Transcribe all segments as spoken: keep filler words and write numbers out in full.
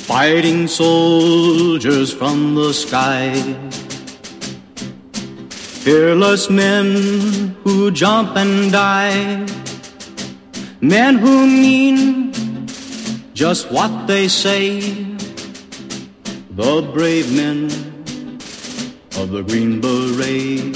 fighting soldiers from the sky, fearless men who jump and die, men who mean just what they say, the brave men of the Green Beret,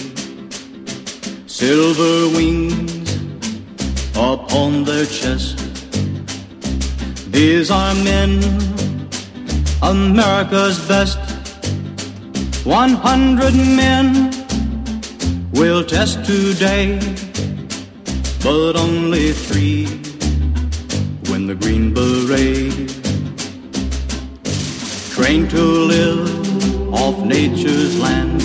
silver wings upon their chest. These are men, America's best. One hundred men will test today, but only three win the Green Beret. Trained to live off nature's land,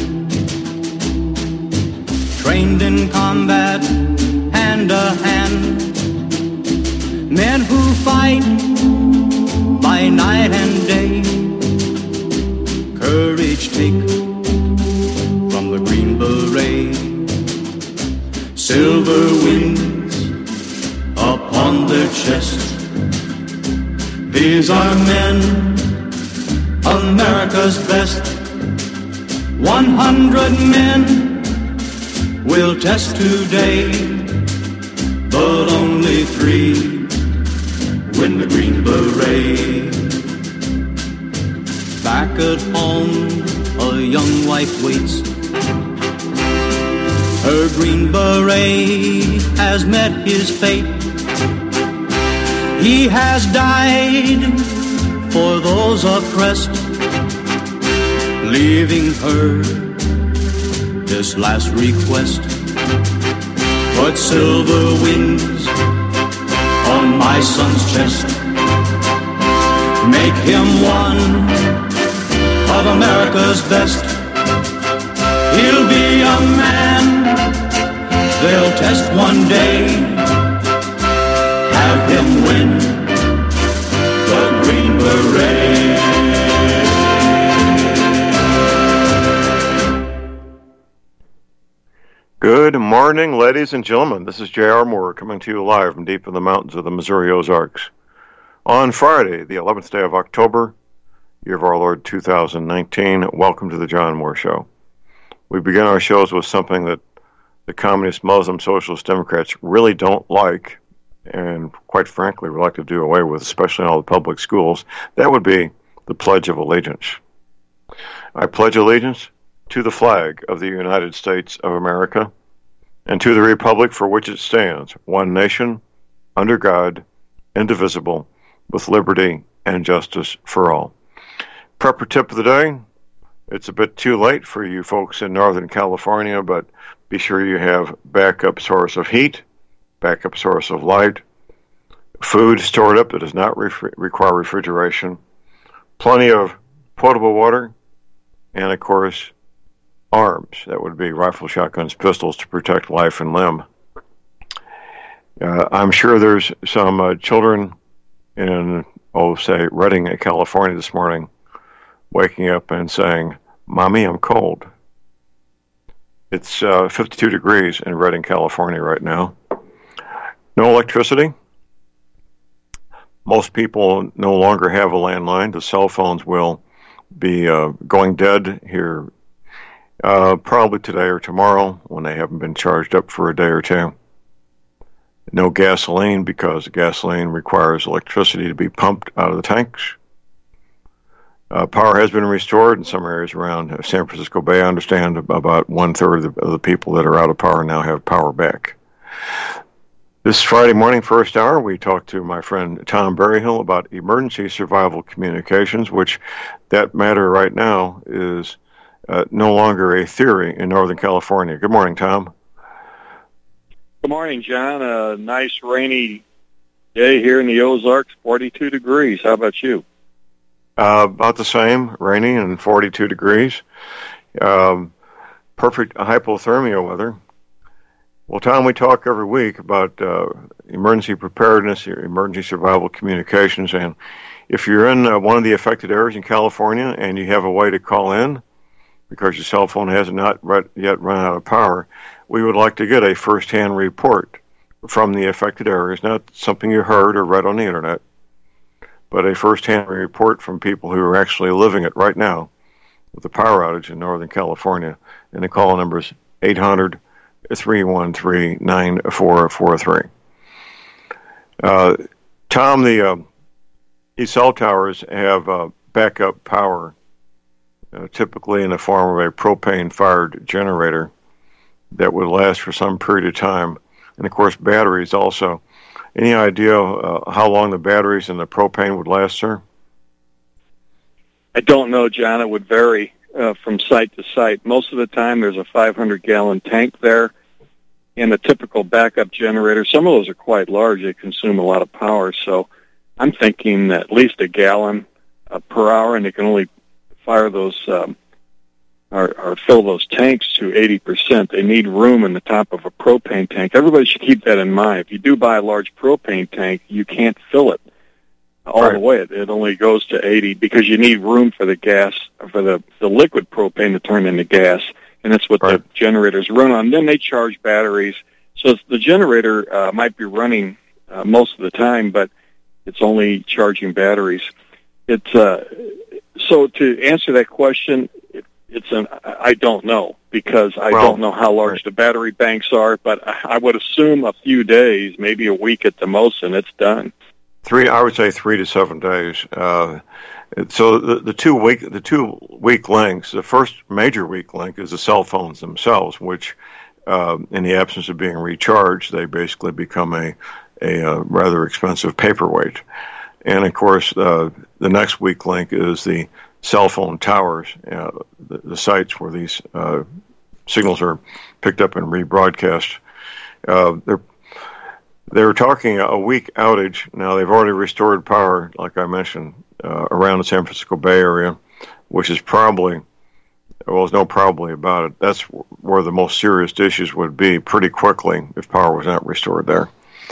trained in combat hand to hand, men who fight by night and day, courage take from the Green Beret, silver wings upon their chest. These are men, America's best. One hundred men will test today, but only three win the Green Beret. Back at home, a young wife waits. Her Green Beret has met his fate. He has died for those oppressed, leaving her this last request. Put silver wings on my son's chest. Make him one of America's best. He'll be a man they'll test one day. Have him win the Green Beret. Good morning, ladies and gentlemen. This is J R. Moore coming to you live from deep in the mountains of the Missouri Ozarks. On Friday, the eleventh day of October, year of our Lord two thousand nineteen, welcome to the John Moore Show. We begin our shows with something that the communist, Muslim, socialist Democrats really don't like, and quite frankly would like to do away with, especially in all the public schools. That would be the Pledge of Allegiance. I pledge allegiance to the flag of the United States of America and to the republic for which it stands, one nation, under God, indivisible, with liberty and justice for all. Prepper tip of the day: it's a bit too late for you folks in Northern California, but be sure you have backup source of heat, backup source of light, food stored up that does not re- require refrigeration, plenty of potable water, and of course, arms. That would be rifle, shotguns, pistols to protect life and limb. Uh, I'm sure there's some uh, children in, oh, say, Redding, California this morning, waking up and saying, "Mommy, I'm cold." It's uh, fifty-two degrees in Redding, California right now. No electricity. Most people no longer have a landline. The cell phones will be uh, going dead here uh, probably today or tomorrow when they haven't been charged up for a day or two. No gasoline because gasoline requires electricity to be pumped out of the tanks. Uh, power has been restored in some areas around San Francisco Bay. I understand about one-third of the, of the people that are out of power now have power back. This Friday morning, first hour, we talked to my friend Tom Berryhill about emergency survival communications, which that matter right now is uh, no longer a theory in Northern California. Good morning, Tom. Good morning, John. A nice rainy day here in the Ozarks, forty-two degrees. How about you? Uh, about the same, rainy and forty-two degrees. Um, perfect hypothermia weather. Well, Tom, we talk every week about uh, emergency preparedness, emergency survival communications, and if you're in uh, one of the affected areas in California and you have a way to call in because your cell phone has not yet run out of power, we would like to get a first-hand report from the affected areas, not something you heard or read on the internet, but a first-hand report from people who are actually living it right now with the power outage in Northern California. And the call number is eight hundred, three one three, nine four four three. Uh, Tom, the uh, these cell towers have uh, backup power, uh, typically in the form of a propane-fired generator that would last for some period of time. And, of course, batteries also. Any idea uh, how long the batteries and the propane would last, sir? I don't know, John. It would vary uh, from site to site. Most of the time there's a five hundred gallon tank there and a typical backup generator. Some of those are quite large. They consume a lot of power. So I'm thinking at least a gallon uh, per hour, and they can only fire those um, or, or fill those tanks to eighty percent. They need room in the top of a propane tank. Everybody should keep that in mind. If you do buy a large propane tank, you can't fill it all right. the way. It, it only goes to eighty because you need room for the gas, for the, the liquid propane to turn into gas, and that's what right. the generators run on. Then they charge batteries. So the generator uh, might be running uh, most of the time, but it's only charging batteries. It's uh, so to answer that question, it, it's an I don't know because I well, don't know how large right. the battery banks are, but I would assume a few days, maybe a week at the most, and it's done. Three, I would say three to seven days. Uh, so the, the two week the two weak links. The first major weak link is the cell phones themselves, which, uh, in the absence of being recharged, they basically become a a uh, rather expensive paperweight. And of course, uh, the next weak link is the cell phone towers, uh, the, the sites where these uh, signals are picked up and rebroadcast. Uh, they're They were talking a week outage. Now, they've already restored power, like I mentioned, uh, around the San Francisco Bay Area, which is probably, well, there's no probably about it. That's where the most serious issues would be pretty quickly if power was not restored there.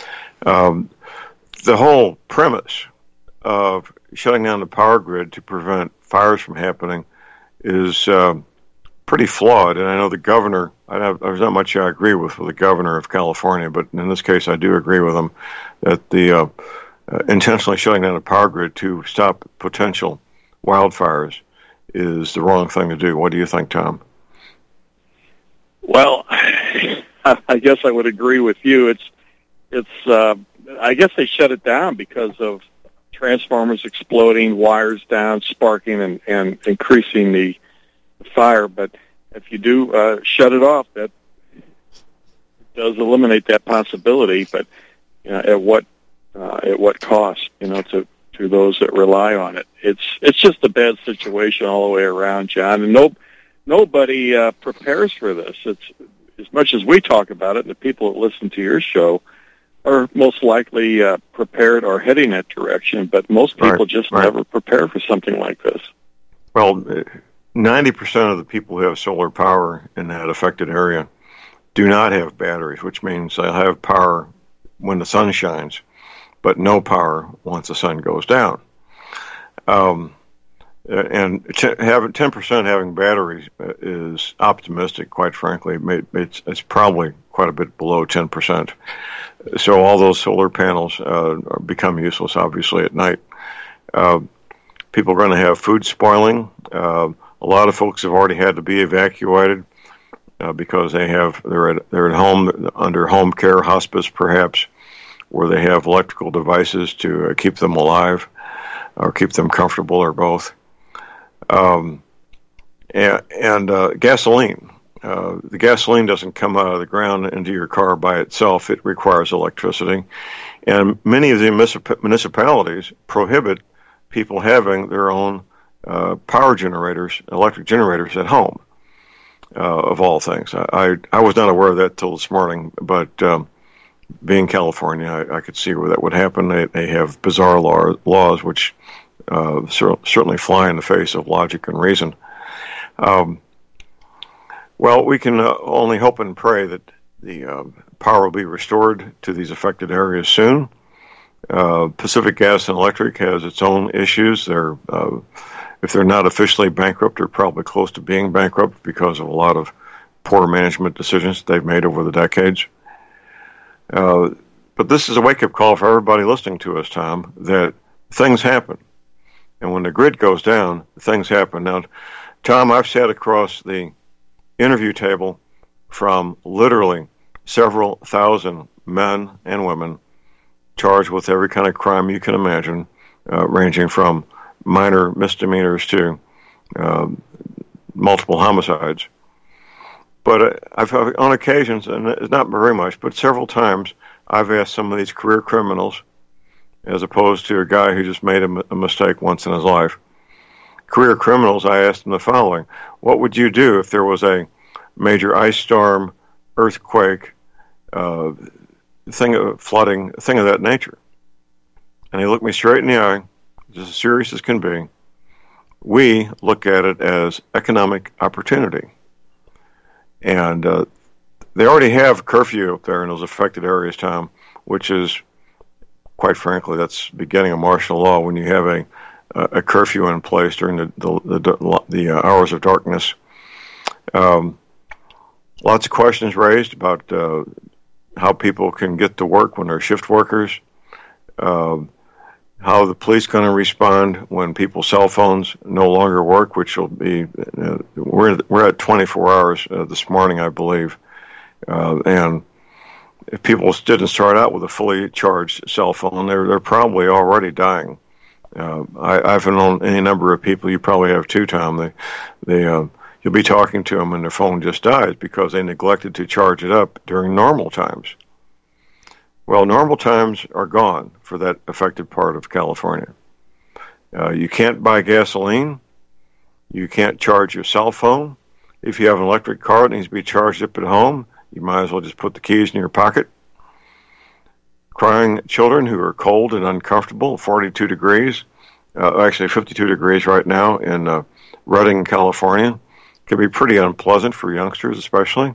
Um, the whole premise of shutting down the power grid to prevent fires from happening is uh, pretty flawed, and I know the governor, I have, there's not much I agree with with the governor of California, but in this case I do agree with him that the uh, uh, intentionally shutting down the power grid to stop potential wildfires is the wrong thing to do. What do you think, Tom? Well, I guess I would agree with you. It's, it's. Uh, I guess they shut it down because of transformers exploding, wires down, sparking, and, and increasing the fire. But if you do uh, shut it off, that does eliminate that possibility. But you know, at what uh, at what cost? You know, to to those that rely on it. It's it's just a bad situation all the way around, John. And no nobody uh, prepares for this. It's as much as we talk about it, and the people that listen to your show are most likely uh, prepared or heading that direction. But most people right, just right. never prepare for something like this. Well, ninety percent of the people who have solar power in that affected area do not have batteries, which means they'll have power when the sun shines, but no power once the sun goes down. Um, and t- having ten percent having batteries is optimistic, quite frankly. It's, it's probably quite a bit below ten percent. So all those solar panels uh, become useless, obviously, at night. Uh, people are going to have food spoiling. Uh, a lot of folks have already had to be evacuated uh, because they have they're at they're at home under home care, hospice, perhaps, where they have electrical devices to uh, keep them alive or keep them comfortable, or both. Um, and and uh, gasoline. Uh, the gasoline doesn't come out of the ground into your car by itself. It requires electricity. And many of the municip- municipalities prohibit people having their own uh, power generators, electric generators at home, uh, of all things. I, I, I was not aware of that till this morning, but um, being California, I, I could see where that would happen. They, they have bizarre law, laws which uh, cer- certainly fly in the face of logic and reason. Um, well, we can uh, only hope and pray that the uh, power will be restored to these affected areas soon. Uh, Pacific Gas and Electric has its own issues. They're, uh, if they're not officially bankrupt, they're probably close to being bankrupt because of a lot of poor management decisions they've made over the decades. Uh, but this is a wake-up call for everybody listening to us, Tom, that things happen. And when the grid goes down, things happen. Now, Tom, I've sat across the interview table from literally several thousand men and women charged with every kind of crime you can imagine, uh, ranging from minor misdemeanors to uh, multiple homicides. But uh, I've, on occasions, and it's not very much, but several times, I've asked some of these career criminals, as opposed to a guy who just made a, a mistake once in his life. Career criminals, I asked them the following: what would you do if there was a major ice storm, earthquake, uh, thing of flooding, thing of that nature? And they looked me straight in the eye, just as serious as can be. We look at it as economic opportunity. And uh, they already have curfew up there in those affected areas, Tom, which is, quite frankly, that's the beginning of martial law when you have a a curfew in place during the the, the, the uh, hours of darkness. Um, lots of questions raised about uh, how people can get to work when they're shift workers, uh, how the police going to respond when people's cell phones no longer work, which will be, uh, we're, we're at twenty-four hours uh, this morning, I believe. Uh, and if people didn't start out with a fully charged cell phone, they're, they're probably already dying. Uh, I, I've known any number of people, you probably have too, Tom, they, they, uh, you'll be talking to them and their phone just dies because they neglected to charge it up during normal times. Well, normal times are gone for that affected part of California. Uh, you can't buy gasoline. You can't charge your cell phone. If you have an electric car that needs to be charged up at home, you might as well just put the keys in your pocket. Crying children who are cold and uncomfortable, forty-two degrees, uh, actually fifty-two degrees right now in uh, Redding, California, can be pretty unpleasant for youngsters especially.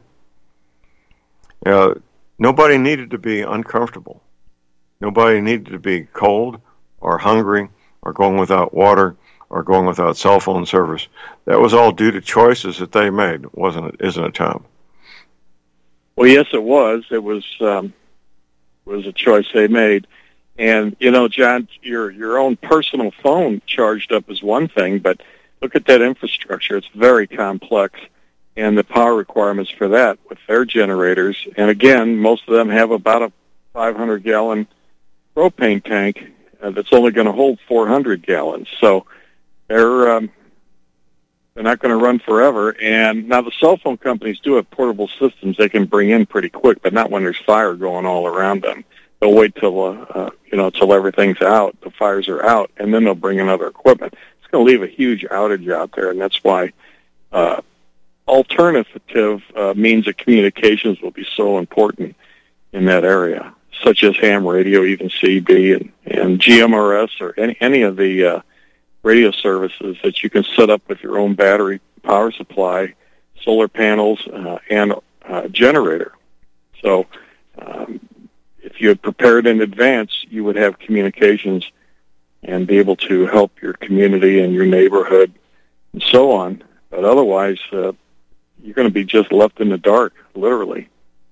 Uh, nobody needed to be uncomfortable. Nobody needed to be cold or hungry or going without water or going without cell phone service. That was all due to choices that they made, wasn't it? Isn't it, Tom? Well, yes, it was. It was um, was a choice they made. And, you know, John, your your own personal phone charged up is one thing, but look at that infrastructure. It's very complex, and the power requirements for that with their generators. And, again, most of them have about a five hundred gallon propane tank uh, that's only going to hold four hundred gallons. So they're um, they're not going to run forever. And now the cell phone companies do have portable systems they can bring in pretty quick, but not when there's fire going all around them. They'll wait till uh, uh, you know till everything's out, the fires are out, and then they'll bring in other equipment. It's going to leave a huge outage out there, and that's why uh, alternative uh, means of communications will be so important in that area, such as ham radio, even C B and, and G M R S, or any any of the uh, radio services that you can set up with your own battery power supply, solar panels, uh, and uh, generator. So um, if you had prepared in advance, you would have communications and be able to help your community and your neighborhood and so on. But otherwise, uh, you're going to be just left in the dark, literally.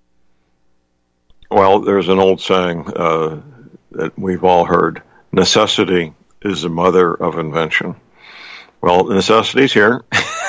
Well, there's an old saying uh, that we've all heard: necessity is the mother of invention. Well, necessity's here.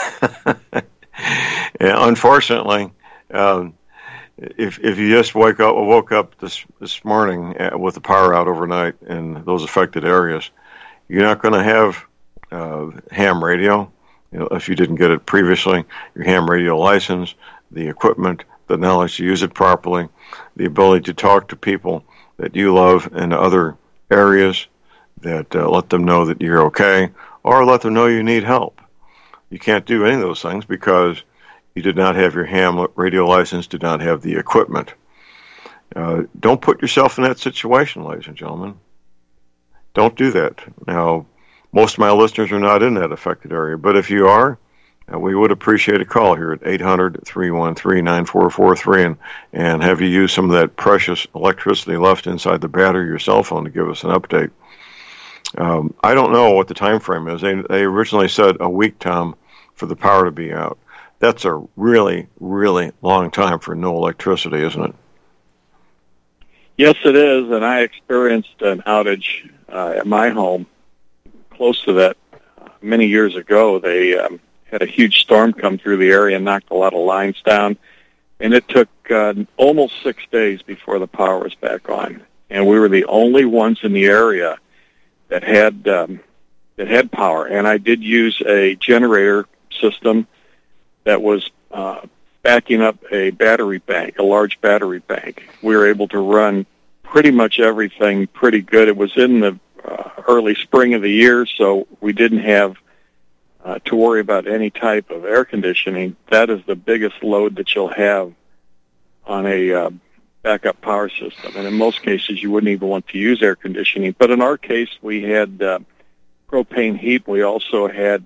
And unfortunately, um, if if you just wake up, woke up this this morning with the power out overnight in those affected areas, you're not going to have uh, ham radio. You know, if you didn't get it previously, your ham radio license, the equipment, the knowledge to use it properly, the ability to talk to people that you love in other areas, that uh, let them know that you're okay, or let them know you need help. You can't do any of those things because you did not have your ham radio license, did not have the equipment. Uh, don't put yourself in that situation, ladies and gentlemen. Don't do that. Now, most of my listeners are not in that affected area, but if you are, uh, we would appreciate a call here at eight hundred, three one three, nine four four three and, and have you use some of that precious electricity left inside the battery of your cell phone to give us an update. Um, I don't know what the time frame is. They, they originally said a week, Tom, for the power to be out. That's a really, really long time for no electricity, isn't it? Yes, it is, and I experienced an outage uh, at my home, close to that, uh, many years ago, they um, had a huge storm come through the area and knocked a lot of lines down. And it took uh, almost six days before the power was back on. And we were the only ones in the area that had um, that had power. And I did use a generator system that was uh, backing up a battery bank, a large battery bank. We were able to run pretty much everything pretty good. It was in the uh, early spring of the year, so we didn't have Uh, to worry about any type of air conditioning. That is the biggest load that you'll have on a uh, backup power system. And in most cases, you wouldn't even want to use air conditioning. But in our case, we had uh, propane heat. We also had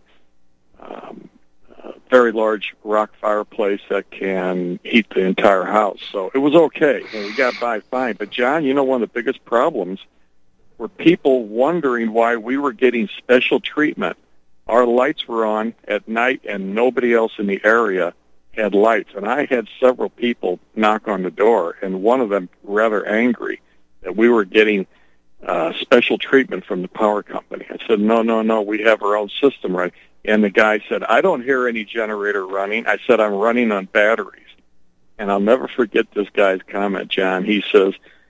um, a very large rock fireplace that can heat the entire house. So it was okay, and we got by fine. But, John, you know, one of the biggest problems were people wondering why we were getting special treatment. Our lights were on at night, and nobody else in the area had lights. And I had several people knock on the door, and one of them rather angry that we were getting uh, special treatment from the power company. I said, no, no, no, we have our own system, right? And the guy said, I don't hear any generator running. I said, I'm running on batteries. And I'll never forget this guy's comment, John. He says,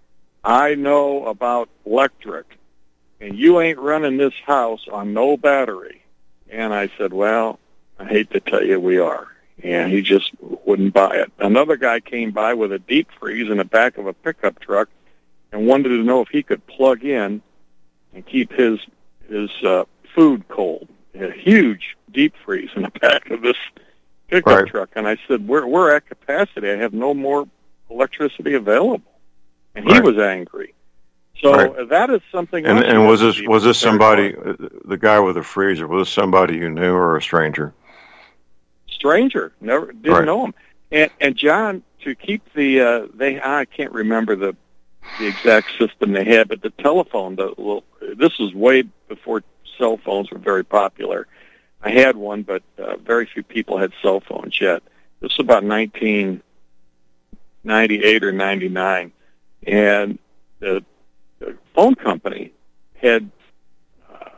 I know about electric, and you ain't running this house on no battery. And I said, well, I hate to tell you we are. And he just wouldn't buy it. Another guy came by with a deep freeze in the back of a pickup truck and wanted to know if he could plug in and keep his his uh, food cold. A huge deep freeze in the back of this pickup right. truck. And I said, we're, we're at capacity. I have no more electricity available. And he right. was angry. So right. that is something. And, and was this was this somebody, important. the guy with the freezer? Was this somebody you knew or a stranger? Stranger, never didn't right. know him. And and John, to keep the uh, they I can't remember the the exact system they had, but the telephone. The well, this was way before cell phones were very popular. I had one, but uh, very few people had cell phones yet. This was about nineteen ninety-eight or ninety-nine, and the The phone company had uh,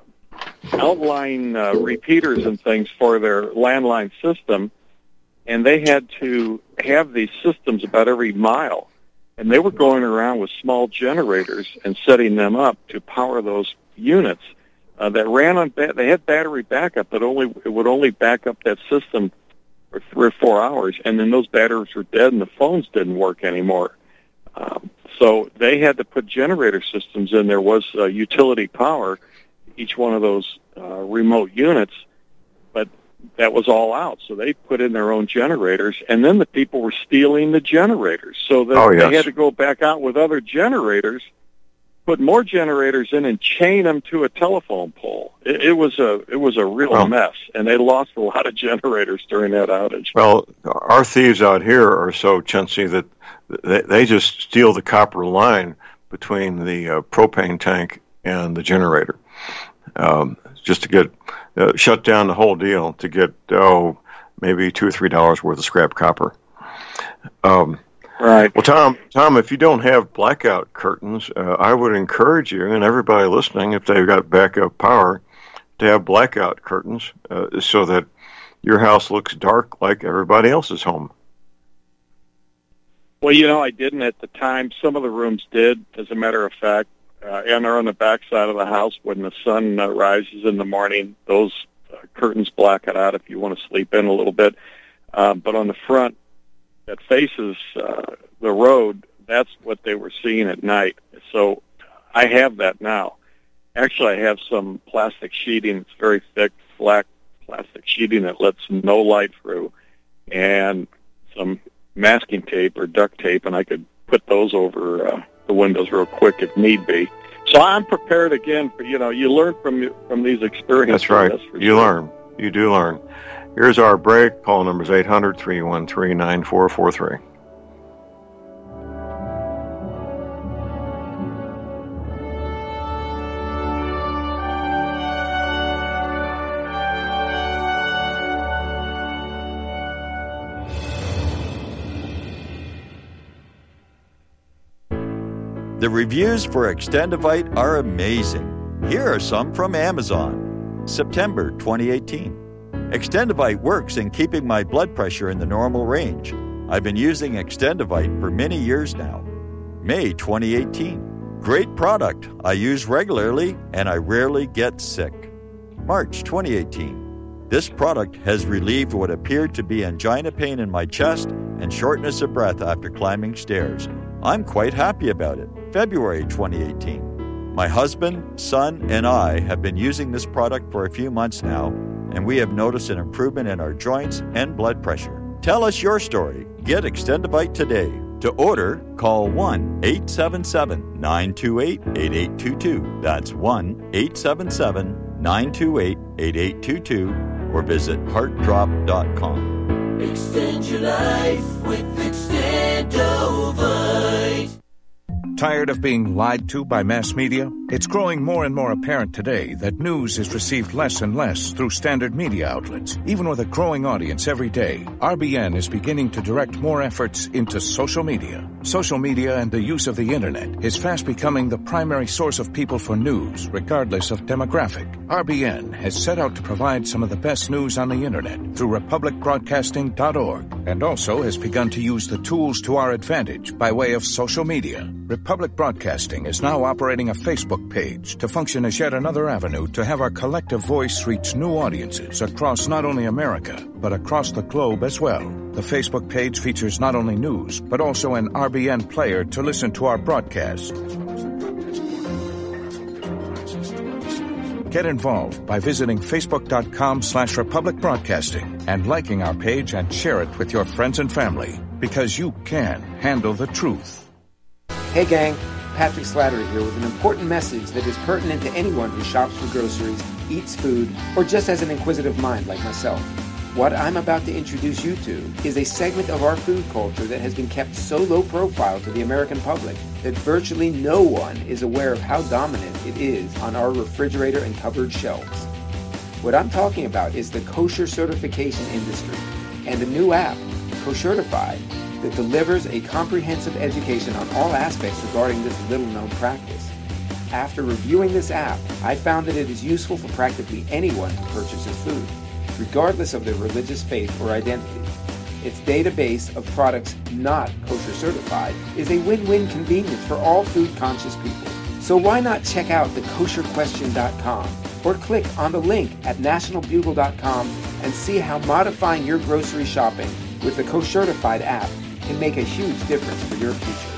outline uh, repeaters and things for their landline system, and they had to have these systems about every mile. And they were going around with small generators and setting them up to power those units uh, that ran on. Ba- they had battery backup, but only it would only back up that system for three or four hours, and then those batteries were dead, and the phones didn't work anymore. Um, so they had to put generator systems in. There was uh, utility power, each one of those uh, remote units, but that was all out. So they put in their own generators, and then the people were stealing the generators. So that oh, yes. they had to go back out with other generators, put more generators in, and chain them to a telephone pole. It, it was a it was a real well, mess, and they lost a lot of generators during that outage. Well, our thieves out here are so chintzy that they, they just steal the copper line between the uh, propane tank and the generator, um, just to get uh, shut down the whole deal to get oh maybe two or three dollars worth of scrap copper. Um, Right. Well, Tom, Tom, if you don't have blackout curtains, uh, I would encourage you and everybody listening, if they've got backup power, to have blackout curtains uh, so that your house looks dark like everybody else's home. Well, you know, I didn't at the time. Some of the rooms did, as a matter of fact, uh, and they're on the back side of the house. When the sun uh, rises in the morning, those uh, curtains black it out if you want to sleep in a little bit. Uh, but on the front, that faces uh, the road, that's what they were seeing at night. So I have that now. Actually, I have some plastic sheeting. It's very thick, black plastic sheeting that lets no light through, and some masking tape or duct tape, and I could put those over uh, the windows real quick if need be. So I'm prepared again for, you know, you learn from from these experiences. That's right. That's for you sure. learn. You do learn. Here's our break. Call number is eight hundred, three one three, nine four four three. The reviews for Extendivite are amazing. Here are some from Amazon. September twenty eighteen. Extendivite works in keeping my blood pressure in the normal range. I've been using Extendivite for many years now. May twenty eighteen. Great product. I use regularly and I rarely get sick. March twenty eighteen. This product has relieved what appeared to be angina pain in my chest and shortness of breath after climbing stairs. I'm quite happy about it. February twenty eighteen. My husband, son, and I have been using this product for a few months now, and we have noticed an improvement in our joints and blood pressure. Tell us your story. Get Extendivite today. To order, call one eight seven seven, nine two eight, eight eight two two. That's one eight seven seven, nine two eight, eight eight two two or visit heart drop dot com. Extend your life with Extendovite. Tired of being lied to by mass media? It's growing more and more apparent today that news is received less and less through standard media outlets. Even with a growing audience every day, R B N is beginning to direct more efforts into social media. Social media and the use of the internet is fast becoming the primary source of people for news, regardless of demographic. R B N has set out to provide some of the best news on the internet through republic broadcasting dot org, and also has begun to use the tools to our advantage by way of social media. Republic Broadcasting is now operating a Facebook page to function as yet another avenue to have our collective voice reach new audiences across not only America, but across the globe as well. The Facebook page features not only news, but also an R B N player to listen to our broadcasts. Get involved by visiting facebook.com slash Republic Broadcasting and liking our page and share it with your friends and family, because you can handle the truth. Hey gang, Patrick Slattery here with an important message that is pertinent to anyone who shops for groceries, eats food, or just has an inquisitive mind like myself. What I'm about to introduce you to is a segment of our food culture that has been kept so low profile to the American public that virtually no one is aware of how dominant it is on our refrigerator and cupboard shelves. What I'm talking about is the kosher certification industry and a new app, Koshertified, that delivers a comprehensive education on all aspects regarding this little-known practice. After reviewing this app, I found that it is useful for practically anyone who purchases food, regardless of their religious faith or identity. Its database of products not kosher certified is a win-win convenience for all food-conscious people. So why not check out the kosher question dot com or click on the link at national bugle dot com and see how modifying your grocery shopping with the Koshertified app can make a huge difference for your future.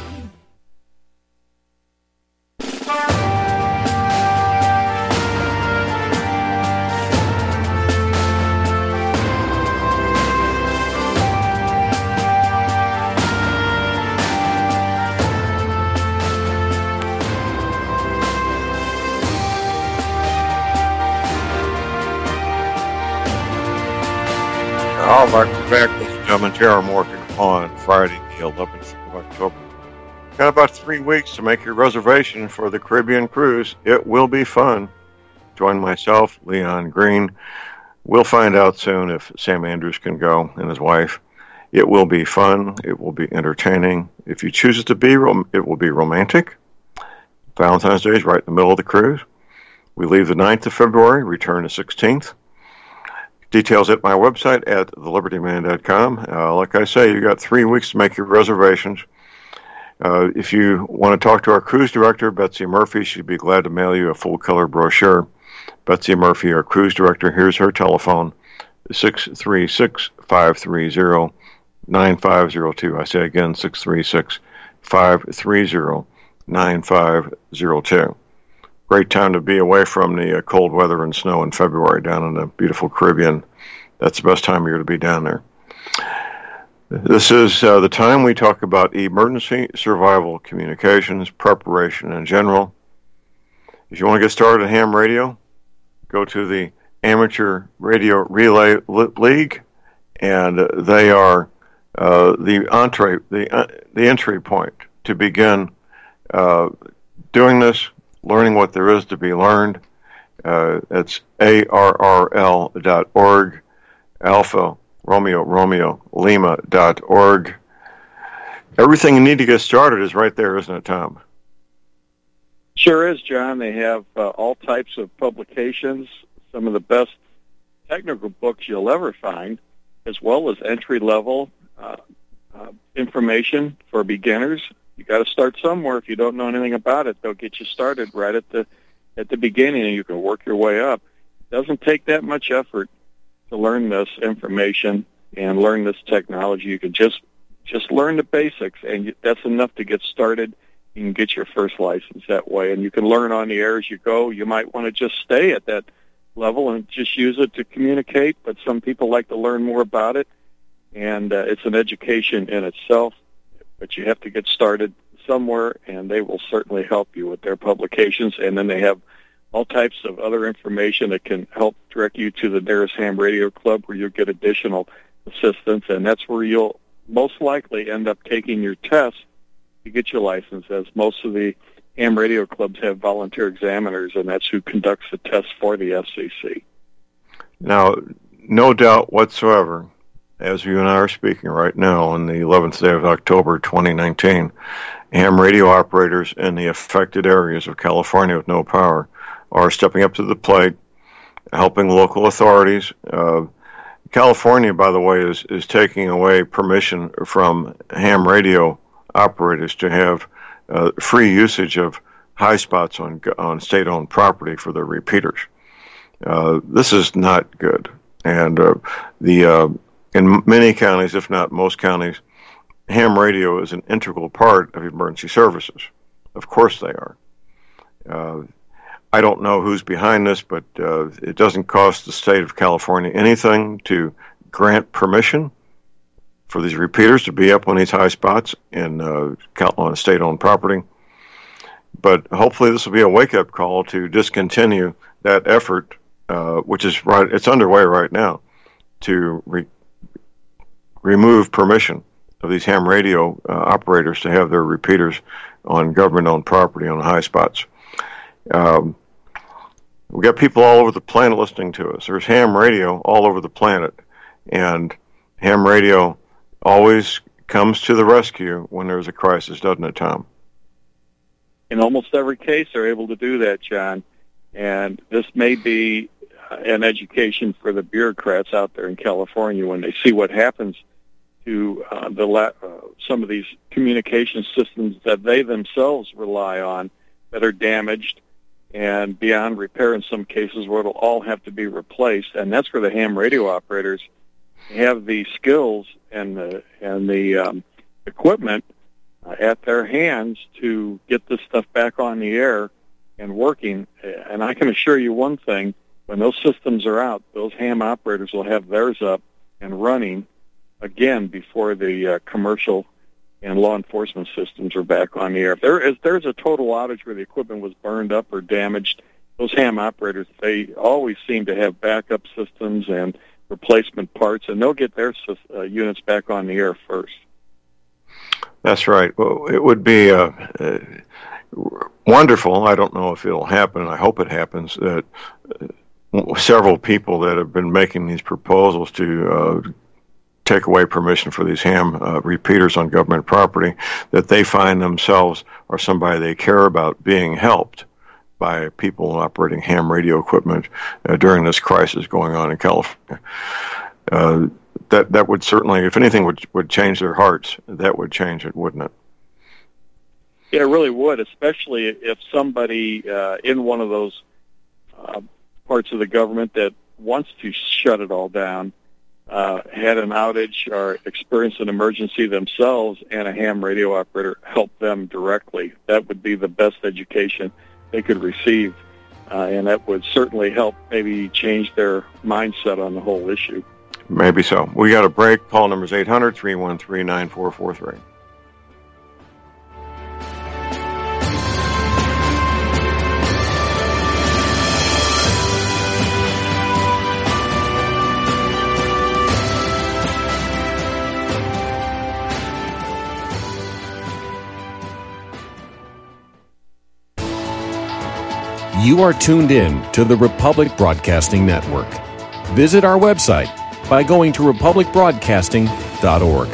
All right, we're back, ladies and gentlemen. J R working on Friday, the eleventh of October. Got about three weeks to make your reservation for the Caribbean cruise. It will be fun. Join myself, Leon Green. We'll find out soon if Sam Andrews can go and his wife. It will be fun. It will be entertaining. If you choose it to be, rom- it will be romantic. Valentine's Day is right in the middle of the cruise. We leave the ninth of February, return the sixteenth. Details at my website at the liberty man dot com. Uh, like I say, you got three weeks to make your reservations. Uh, if you want to talk to our cruise director, Betsy Murphy, she'd be glad to mail you a full-color brochure. Betsy Murphy, our cruise director, here's her telephone, six three six, five three zero, nine five zero two. I say again, six three six, five three zero, nine five zero two. Great time to be away from the uh, cold weather and snow in February down in the beautiful Caribbean. That's the best time of year to be down there. This is uh, the time we talk about emergency survival communications, preparation in general. If you want to get started in ham radio, go to the Amateur Radio Relay League, and uh, they are uh, the entree, the uh, the entry point to begin uh, doing this. Learning what there is to be learned. Uh, it's A R R L dot org, Alpha Romeo Romeo Lima dot org. Everything you need to get started is right there, isn't it, Tom? Sure is, John. They have uh, all types of publications, some of the best technical books you'll ever find, as well as entry-level uh, uh, information for beginners. You got to start somewhere. If you don't know anything about it, they'll get you started right at the at the beginning, and you can work your way up. It doesn't take that much effort to learn this information and learn this technology. You can just just learn the basics, and you, that's enough to get started. You can get your first license that way, and you can learn on the air as you go. You might want to just stay at that level and just use it to communicate, but some people like to learn more about it, and uh, it's an education in itself. But you have to get started somewhere, and they will certainly help you with their publications. And then they have all types of other information that can help direct you to the nearest ham radio club where you'll get additional assistance, and that's where you'll most likely end up taking your test to get your license, as most of the ham radio clubs have volunteer examiners, and that's who conducts the test for the F C C. Now, no doubt whatsoever, as you and I are speaking right now on the eleventh day of October twenty nineteen, ham radio operators in the affected areas of California with no power are stepping up to the plate, helping local authorities. Uh, California, by the way, is, is taking away permission from ham radio operators to have uh, free usage of high spots on on state-owned property for their repeaters. Uh, this is not good, and uh, the uh, in many counties, if not most counties, ham radio is an integral part of emergency services. Of course, they are. Uh, I don't know who's behind this, but uh, it doesn't cost the state of California anything to grant permission for these repeaters to be up on these high spots in uh, on state-owned property. But hopefully this will be a wake-up call to discontinue that effort, uh, which is right, it's underway right now, to re- remove permission of these ham radio uh, operators to have their repeaters on government-owned property on high spots. Um, we got people all over the planet listening to us. There's ham radio all over the planet, and ham radio always comes to the rescue when there's a crisis, doesn't it, Tom? In almost every case, they're able to do that, John. And this may be an education for the bureaucrats out there in California when they see what happens to uh, the la- uh, some of these communication systems that they themselves rely on that are damaged and beyond repair in some cases, where it'll all have to be replaced. And that's where the ham radio operators have the skills and the and the um, equipment uh, at their hands to get this stuff back on the air and working. And I can assure you one thing: when those systems are out, those ham operators will have theirs up and running again before the uh, commercial and law enforcement systems are back on the air. If there is there's a total outage where the equipment was burned up or damaged, those ham operators, they always seem to have backup systems and replacement parts, and they'll get their uh, units back on the air first. That's right. Well, it would be uh, uh, wonderful. I don't know if it'll happen, and I hope it happens, that uh, several people that have been making these proposals to uh, take away permission for these ham uh, repeaters on government property, that they find themselves or somebody they care about being helped by people operating ham radio equipment uh, during this crisis going on in California. Uh, that that would certainly, if anything would would change their hearts, that would change it, wouldn't it? Yeah, it really would, especially if somebody uh, in one of those uh, parts of the government that wants to shut it all down Uh, had an outage or experienced an emergency themselves, and a ham radio operator helped them directly. That would be the best education they could receive, uh, and that would certainly help maybe change their mindset on the whole issue. Maybe so. We got a break. Call number is eight hundred, three one three, nine four four three. You are tuned in to the Republic Broadcasting Network. Visit our website by going to republic broadcasting dot org.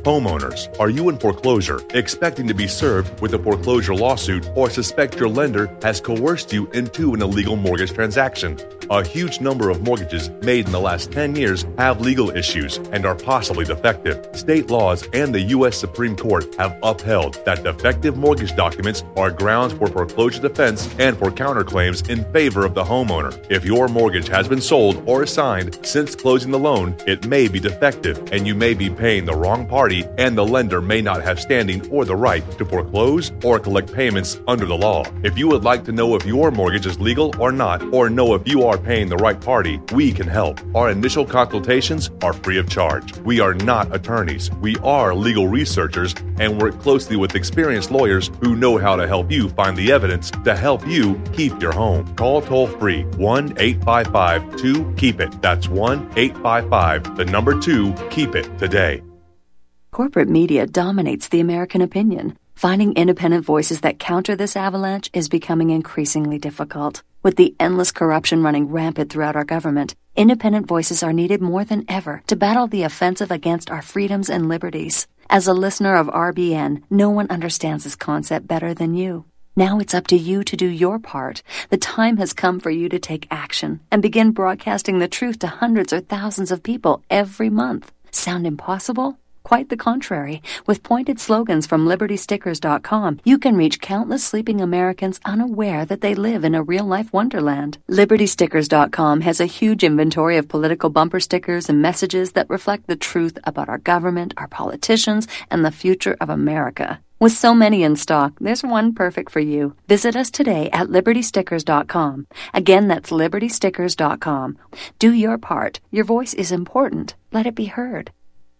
Homeowners, are you in foreclosure, expecting to be served with a foreclosure lawsuit, or suspect your lender has coerced you into an illegal mortgage transaction? A huge number of mortgages made in the last ten years have legal issues and are possibly defective. State laws and the U S Supreme Court have upheld that defective mortgage documents are grounds for foreclosure defense and for counterclaims in favor of the homeowner. If your mortgage has been sold or assigned since closing the loan, it may be defective and you may be paying the wrong party, and the lender may not have standing or the right to foreclose or collect payments under the law. If you would like to know if your mortgage is legal or not, or know if you are paying the right party, we can help. Our initial consultations are free of charge. We are not attorneys. We are legal researchers and work closely with experienced lawyers who know how to help you find the evidence to help you keep your home. Call toll free one eight five five two keep it. That's one eight five five, the number two, keep it today. Corporate media dominates the American opinion. Finding independent voices that counter this avalanche is becoming increasingly difficult. With the endless corruption running rampant throughout our government, independent voices are needed more than ever to battle the offensive against our freedoms and liberties. As a listener of R B N, no one understands this concept better than you. Now it's up to you to do your part. The time has come for you to take action and begin broadcasting the truth to hundreds or thousands of people every month. Sound impossible? Quite the contrary. With pointed slogans from Liberty Stickers dot com, you can reach countless sleeping Americans unaware that they live in a real-life wonderland. Liberty Stickers dot com has a huge inventory of political bumper stickers and messages that reflect the truth about our government, our politicians, and the future of America. With so many in stock, there's one perfect for you. Visit us today at Liberty Stickers dot com. Again, that's Liberty Stickers dot com. Do your part. Your voice is important. Let it be heard.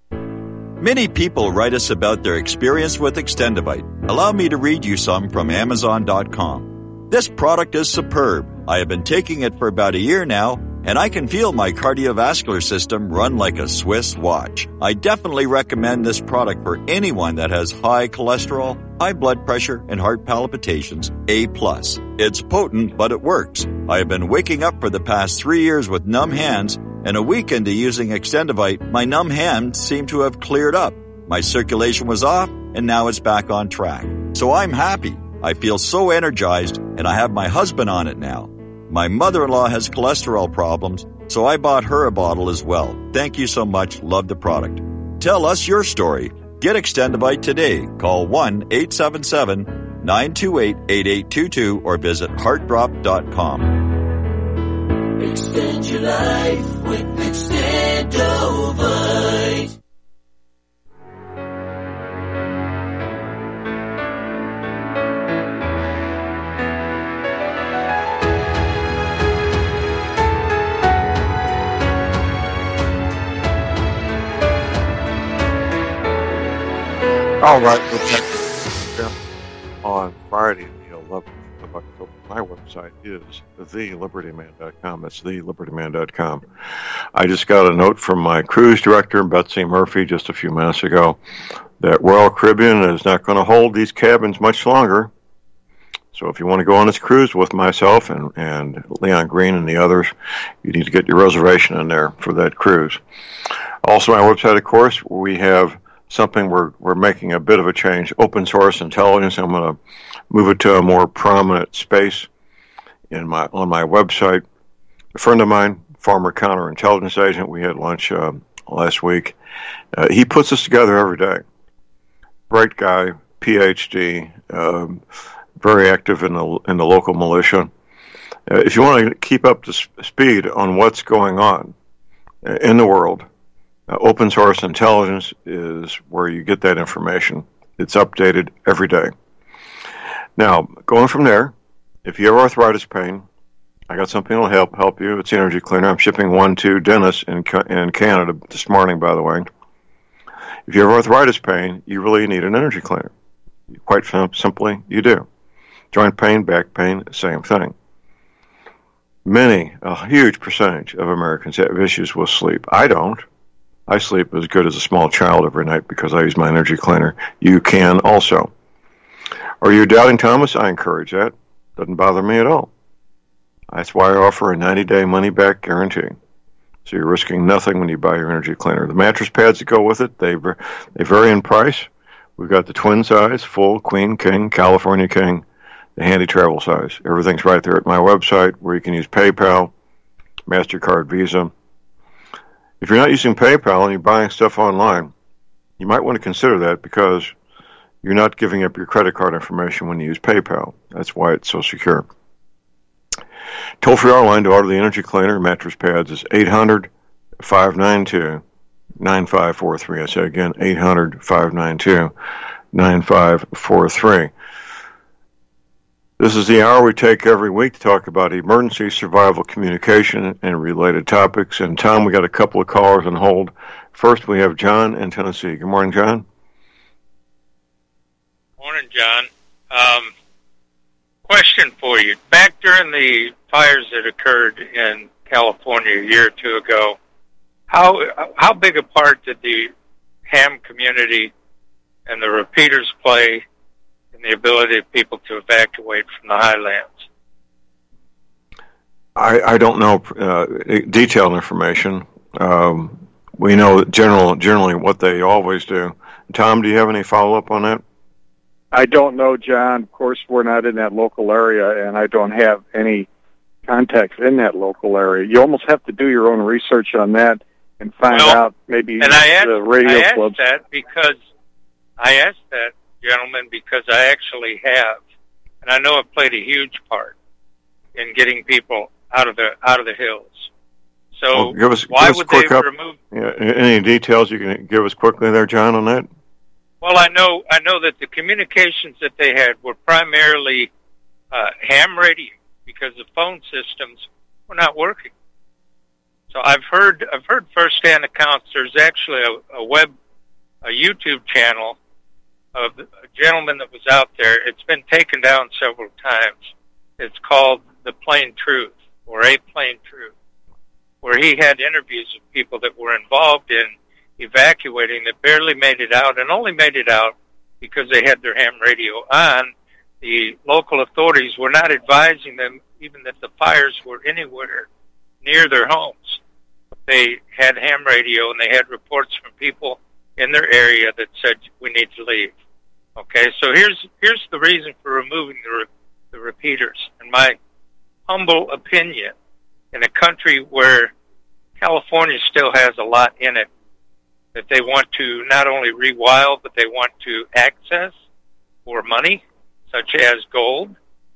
Many people write us about their experience with Extendivite. Allow me to read you some from Amazon dot com. This product is superb. I have been taking it for about a year now, and I can feel my cardiovascular system run like a Swiss watch. I definitely recommend this product for anyone that has high cholesterol, high blood pressure, and heart palpitations, A plus. It's potent, but it works. I have been waking up for the past three years with numb hands, and a week into using Extendivite, my numb hands seem to have cleared up. My circulation was off, and now it's back on track. So I'm happy. I feel so energized, and I have my husband on it now. My mother-in-law has cholesterol problems, so I bought her a bottle as well. Thank you so much. Love the product. Tell us your story. Get Extendivite today. Call one eight seven seven, nine two eight, eight eight two two or visit heart drop dot com. Extend your life with Extendivite. All right, we're back on Friday, the eleventh of October. My website is the liberty man dot com. That's the liberty man dot com. I just got a note from my cruise director, Betsy Murphy, just a few minutes ago, that Royal Caribbean is not going to hold these cabins much longer. So if you want to go on this cruise with myself and, and Leon Green and the others, you need to get your reservation in there for that cruise. Also, my website, of course, we have something we're we're making a bit of a change, open source intelligence. I'm going to move it to a more prominent space in my on my website. A friend of mine, former counterintelligence agent, we had lunch uh, last week. Uh, he puts this together every day. Bright guy, P H D, um, very active in the in the local militia. Uh, if you want to keep up to sp- speed on what's going on uh, in the world, Uh, open source intelligence is where you get that information. It's updated every day. Now, going from there, if you have arthritis pain, I got something that'll help help you. It's Energy Cleaner. I'm shipping one to Dennis in in Canada this morning, by the way. If you have arthritis pain, you really need an Energy Cleaner. Quite simply, you do. Joint pain, back pain, same thing. Many, a huge percentage of Americans have issues with sleep. I don't. I sleep as good as a small child every night because I use my Energy Cleaner. You can also. Are you doubting Thomas? I encourage that. Doesn't bother me at all. That's why I offer a ninety-day money-back guarantee. So you're risking nothing when you buy your energy cleaner. The mattress pads that go with it, they they vary in price. We've got the twin size, full, queen, king, California king, the handy travel size. Everything's right there at my website where you can use PayPal, MasterCard, Visa. If you're not using PayPal and you're buying stuff online, you might want to consider that because you're not giving up your credit card information when you use PayPal. That's why it's so secure. Toll-free line to order the energy cleaner mattress pads is eight hundred, five nine two, nine five four three. I say again, eight hundred, five nine two, nine five four three. This is the hour we take every week to talk about emergency survival communication and related topics. And Tom, we got a couple of callers on hold. First, we have John in Tennessee. Good morning, John. Morning, John. Um, question for you. Back during the fires that occurred in California a year or two ago, how how big a part did the ham community and the repeaters play in the ability of people to evacuate from the highlands? I, I don't know uh, detailed information. Um, we know general, generally what they always do. Tom, do you have any follow-up on that? I don't know, John. Of course, we're not in that local area, and I don't have any contacts in that local area. You almost have to do your own research on that and find well, out maybe and I asked, the radio I asked clubs. that because I asked that, gentlemen, because I actually have, and I know it played a huge part in getting people out of the out of the hills. So well, give us, why give us would quick they up, remove? Yeah, any details you can give us quickly there, John, on that? Well, I know I know that the communications that they had were primarily uh, ham radio because the phone systems were not working. So I've heard I've heard firsthand accounts. There's actually a, a web a YouTube channel of a gentleman that was out there. It's been taken down several times. It's called The Plain Truth or A Plain Truth, where he had interviews with people that were involved in evacuating that barely made it out and only made it out because they had their ham radio on. The local authorities were not advising them even that the fires were anywhere near their homes. They had ham radio and they had reports from people in their area that said, we need to leave. Okay, so here's here's the reason for removing the, re- the repeaters. In my humble opinion, in a country where California still has a lot in it that they want to not only rewild, but they want to access for money, such as gold.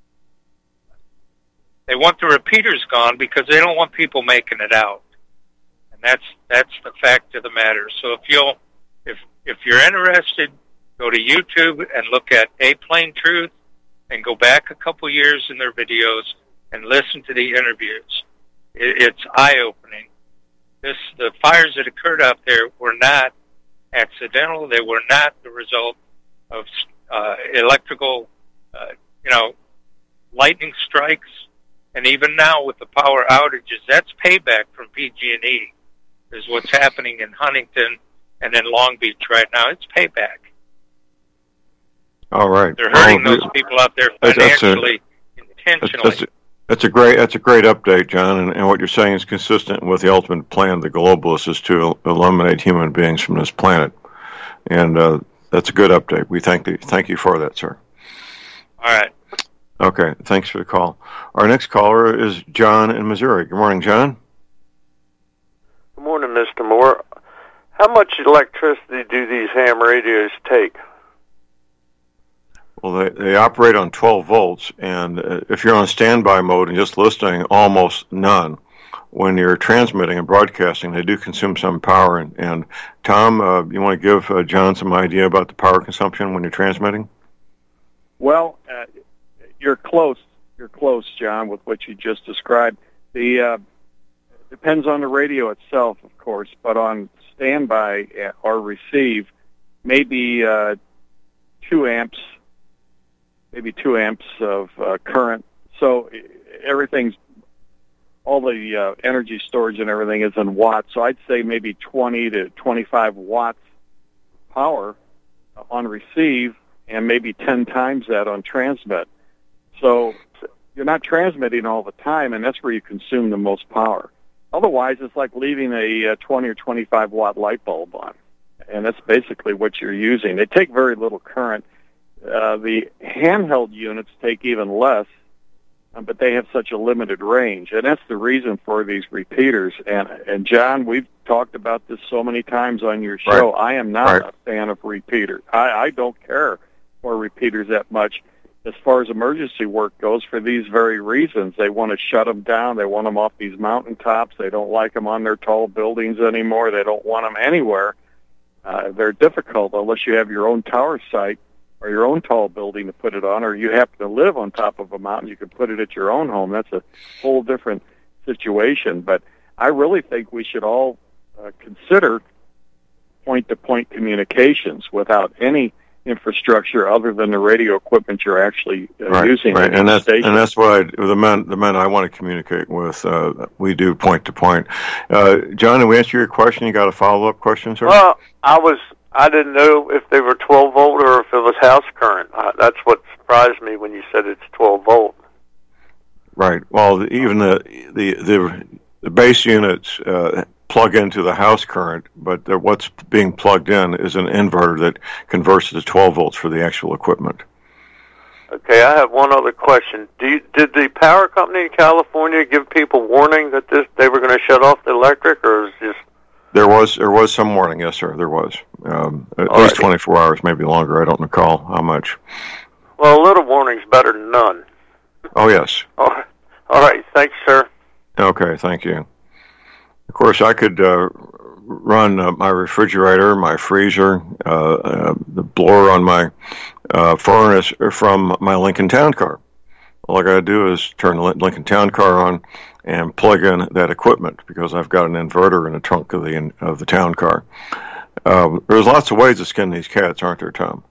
They want the repeaters gone because they don't want people making it out. And that's that's the fact of the matter. So if you'll if if you're interested, go to YouTube and look at A Plain Truth and go back a couple years in their videos and listen to the interviews. It, it's eye-opening. This, the fires that occurred out there were not accidental. They were not the result of uh, electrical, uh, you know, lightning strikes. And even now with the power outages, that's payback from P G and E is what's happening in Huntington and in Long Beach right now. It's payback. All right. They're hurting well, those people out there that's, financially, that's a, intentionally. That's, that's, a, that's a great that's a great update, John, and, and what you're saying is consistent with the ultimate plan of the globalists is to eliminate human beings from this planet. And uh, that's a good update. We thank you, thank you for that, sir. All right. Okay, thanks for the call. Our next caller is John in Missouri. Good morning, John. Good morning, Mister Moore. How much electricity do these ham radios take? Well, they, they operate on twelve volts, and uh, if you're on standby mode and just listening, almost none. When you're transmitting and broadcasting, they do consume some power. And, and Tom, uh, you want to give uh, John some idea about the power consumption when you're transmitting? Well, uh, you're close. You're close, John, with what you just described. The uh, depends on the radio itself, of course, but on standby or receive, maybe uh, two amps, maybe two amps of uh, current. So everything's, all the uh, energy storage and everything is in watts. So I'd say maybe twenty to twenty-five watts power on receive, and maybe ten times that on transmit. So you're not transmitting all the time, and that's where you consume the most power. Otherwise, it's like leaving a uh, twenty or twenty-five watt light bulb on, and that's basically what you're using. They take very little current. Uh, the handheld units take even less, um, but they have such a limited range, and that's the reason for these repeaters. And, and John, we've talked about this so many times on your show. Right. I am not right. a fan of repeaters. I, I don't care for repeaters that much. As far as emergency work goes, for these very reasons, they want to shut them down. They want them off these mountaintops. They don't like them on their tall buildings anymore. They don't want them anywhere. Uh, they're difficult unless you have your own tower site or your own tall building to put it on, or you happen to live on top of a mountain. You can put it at your own home. That's a whole different situation. But I really think we should all uh, consider point-to-point communications without any infrastructure other than the radio equipment you're actually uh, right, using. Right, and that's and that's what I, the men the men I want to communicate with. Uh, we do point to point. Uh, John, did we answer your question? You got a follow up question, sir? Well, I was I didn't know if they were twelve volt or if it was house current. Uh, that's what surprised me when you said it's twelve volt. Right. Well, the, even the the the, the base units Uh, plug into the house current, but what's being plugged in is an inverter that converts to twelve volts for the actual equipment. Okay, I have one other question. Do you, did the power company in California give people warning that this they were going to shut off the electric, or is just there was there was some warning? Yes, sir, there was um, at All least right. twenty-four hours, maybe longer. I don't recall how much. Well, a little warning's better than none. Oh yes. All right, All right. Thanks, sir. Okay, thank you. Of course, I could uh, run uh, my refrigerator, my freezer, uh, uh, the blower on my uh, furnace from my Lincoln Town Car. All I got to do is turn the Lincoln Town Car on and plug in that equipment because I've got an inverter in the trunk of the of the Town Car. Uh, there's lots of ways to skin these cats, aren't there, Tom?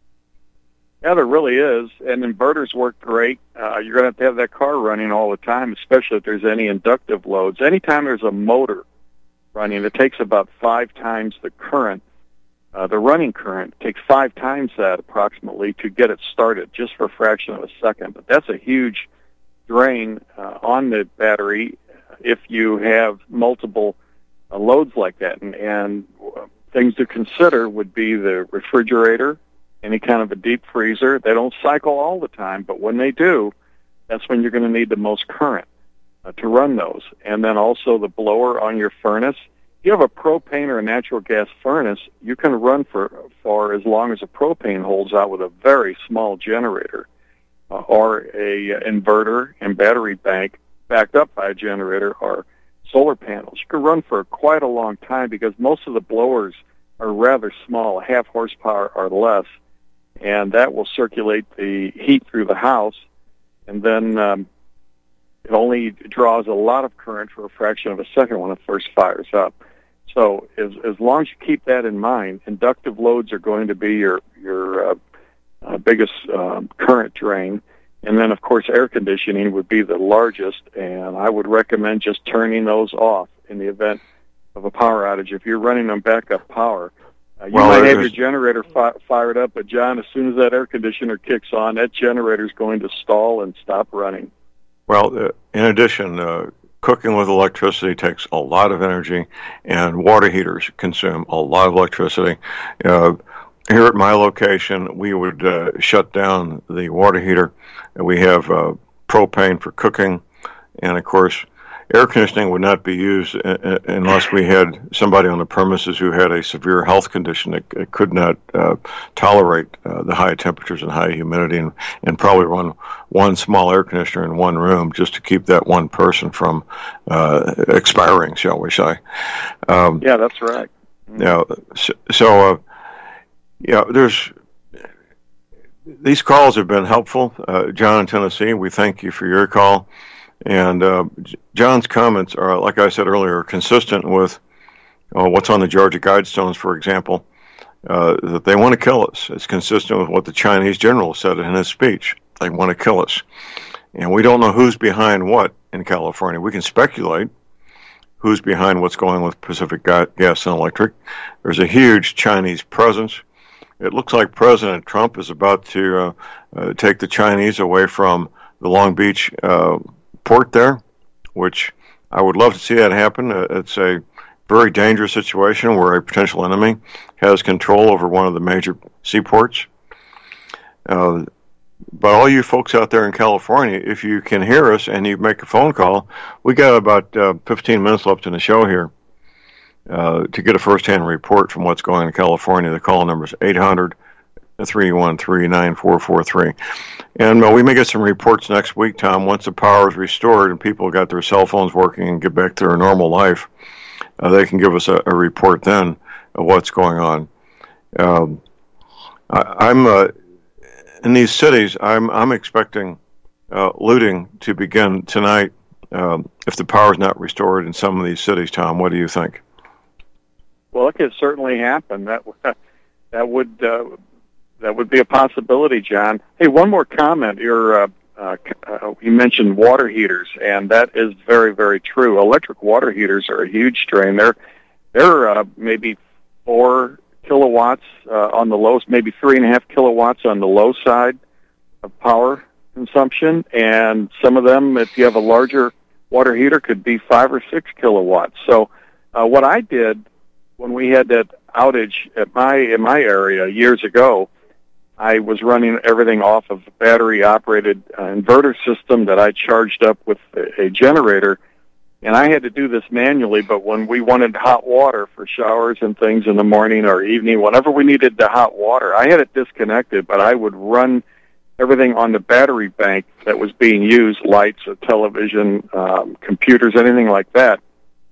Yeah, there really is, and inverters work great. Uh, you're going to have to have that car running all the time, especially if there's any inductive loads. Anytime there's a motor running, it takes about five times the current. Uh, the running current takes five times that approximately to get it started, just for a fraction of a second. But that's a huge drain uh, on the battery if you have multiple uh, loads like that. And, and uh, things to consider would be the refrigerator, any kind of a deep freezer. They don't cycle all the time, but when they do, that's when you're going to need the most current uh, to run those. And then also the blower on your furnace. If you have a propane or a natural gas furnace, you can run for, for as long as a propane holds out with a very small generator uh, or a uh, inverter and battery bank backed up by a generator or solar panels. You can run for quite a long time because most of the blowers are rather small, half horsepower or less, and that will circulate the heat through the house, and then um, it only draws a lot of current for a fraction of a second when it first fires up. So as as long as you keep that in mind, inductive loads are going to be your your uh, uh, biggest um, current drain, and then of course air conditioning would be the largest, and I would recommend just turning those off in the event of a power outage. If you're running on backup power, Uh, you well, might have your generator fi- fired up, but John, as soon as that air conditioner kicks on, that generator is going to stall and stop running. Well, uh, in addition, uh, cooking with electricity takes a lot of energy, and water heaters consume a lot of electricity. Uh, here at my location, we would uh, shut down the water heater. We have uh, propane for cooking, and of course, air conditioning would not be used unless we had somebody on the premises who had a severe health condition that could not uh, tolerate uh, the high temperatures and high humidity, and, and probably run one small air conditioner in one room just to keep that one person from uh, expiring, shall we say. Um, yeah, that's right. Mm-hmm. Yeah, so, so uh, yeah, there's these calls have been helpful. Uh, John in Tennessee, we thank you for your call. And uh, John's comments are, like I said earlier, consistent with uh, what's on the Georgia Guidestones, for example, uh, that they want to kill us. It's consistent with what the Chinese general said in his speech. They want to kill us. And we don't know who's behind what in California. We can speculate who's behind what's going with Pacific Gas and Electric. There's a huge Chinese presence. It looks like President Trump is about to uh, uh, take the Chinese away from the Long Beach uh port there, which I would love to see that happen. Uh, it's a very dangerous situation where a potential enemy has control over one of the major seaports. Uh, but all you folks out there in California, if you can hear us and you make a phone call, we got about uh, fifteen minutes left in the show here uh, to get a first-hand report from what's going on in California. The call number is eight hundred, three one three, nine four four three. And uh, we may get some reports next week, Tom, once the power is restored and people got their cell phones working and get back to their normal life. Uh, they can give us a, a report then of what's going on. Um, I, I'm uh, in these cities. I'm I'm expecting uh, looting to begin tonight um, if the power is not restored in some of these cities. Tom, what do you think? Well, it could certainly happen. That that would uh, that would be a possibility, John. Hey, one more comment. You're, uh, uh, uh, you mentioned water heaters, and that is very, very true. Electric water heaters are a huge strain. They're they're uh, maybe four kilowatts uh, on the low, maybe three and a half kilowatts on the low side of power consumption, and some of them, if you have a larger water heater, could be five or six kilowatts. So, uh, what I did when we had that outage at my in my area years ago, I was running everything off of a battery-operated uh, inverter system that I charged up with a, a generator, and I had to do this manually, but when we wanted hot water for showers and things in the morning or evening, whenever we needed the hot water, I had it disconnected, but I would run everything on the battery bank that was being used, lights, a television, um, computers, anything like that,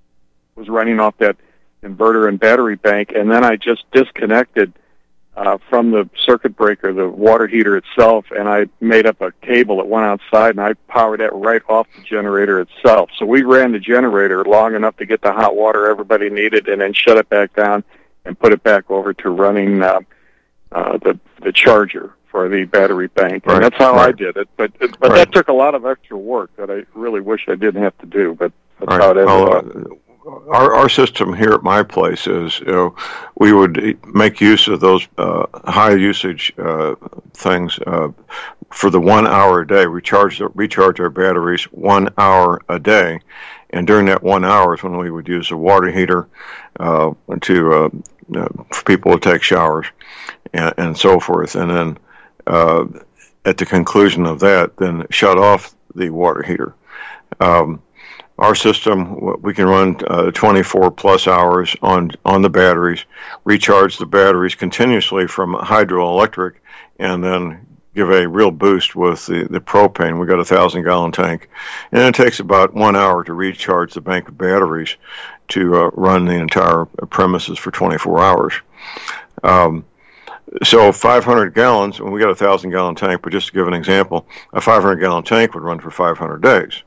was running off that inverter and battery bank, and then I just disconnected uh, from the circuit breaker the water heater itself, and I made up a cable that went outside, and I powered that right off the generator itself. So we ran the generator long enough to get the hot water everybody needed, and then shut it back down and put it back over to running uh, uh, the the charger for the battery bank. And right, that's how right. I did it. But but right. that took a lot of extra work that I really wish I didn't have to do. But that's right. how it ended well, up. Uh, Our, our system here at my place is, you know, we would make use of those uh, high usage uh, things uh, for the one hour a day. We charge, recharge our batteries one hour a day, and during that one hour is when we would use a water heater uh, to uh, uh, for people to take showers and, and so forth. And then uh, at the conclusion of that, then shut off the water heater. Um, Our system, we can run uh, twenty-four plus hours on on the batteries, recharge the batteries continuously from hydroelectric, and then give a real boost with the, the propane. We got a thousand gallon tank, and it takes about one hour to recharge the bank of batteries to uh, run the entire premises for twenty-four hours. Um, so five hundred gallons, and we got a thousand gallon tank, but just to give an example, a five hundred gallon tank would run for five hundred days.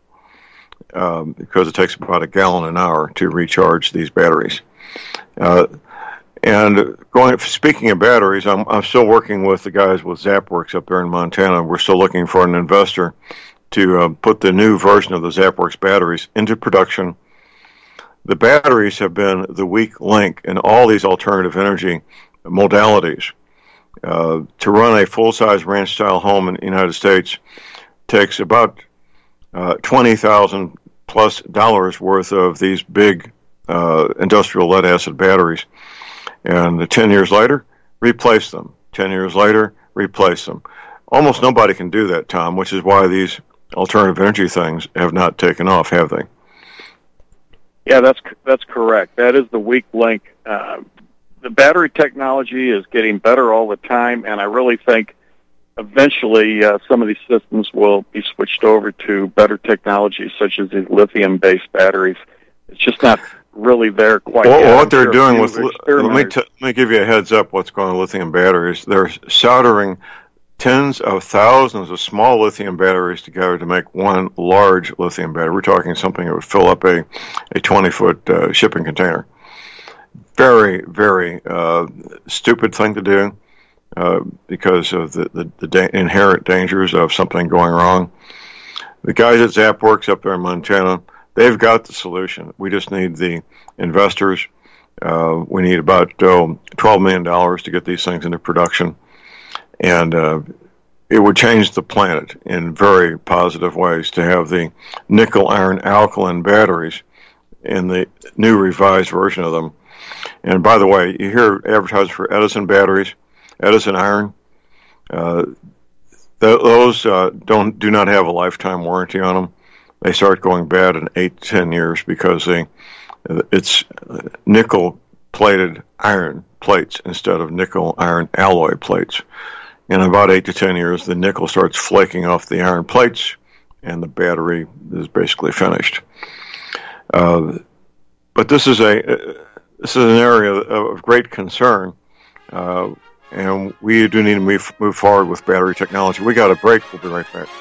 Um, because it takes about a gallon an hour to recharge these batteries. Uh, and going, speaking of batteries, I'm, I'm still working with the guys with ZapWorks up there in Montana. We're still looking for an investor to uh, put the new version of the ZapWorks batteries into production. The batteries have been the weak link in all these alternative energy modalities. Uh, to run a full-size ranch-style home in the United States takes about Uh, twenty thousand plus dollars worth of these big uh, industrial lead acid batteries. And ten years later, replace them. ten years later, replace them. Almost nobody can do that, Tom, which is why these alternative energy things have not taken off, have they? Yeah, that's that's correct. That is the weak link. Uh, the battery technology is getting better all the time, and I really think eventually uh, some of these systems will be switched over to better technologies such as these lithium-based batteries. It's just not really there quite well, yet. What they're doing with, let me, t- let me give you a heads up what's going on with lithium batteries. They're soldering tens of thousands of small lithium batteries together to make one large lithium battery. We're talking something that would fill up a, a twenty-foot uh, shipping container. Very, very uh, stupid thing to do. Uh, because of the, the, the da- inherent dangers of something going wrong. The guys at ZapWorks up there in Montana, they've got the solution. We just need the investors. Uh, we need about oh, twelve million dollars to get these things into production. And uh, it would change the planet in very positive ways to have the nickel iron alkaline batteries in the new revised version of them. And by the way, you hear advertised for Edison batteries, Edison iron. Uh, th- those uh, don't do not have a lifetime warranty on them. They start going bad in eight to ten years because they it's nickel plated iron plates instead of nickel iron alloy plates. In about eight to ten years, the nickel starts flaking off the iron plates, and the battery is basically finished. Uh, but this is a this is an area of great concern, uh, and we do need to move move forward with battery technology. We got a break. We'll be right back.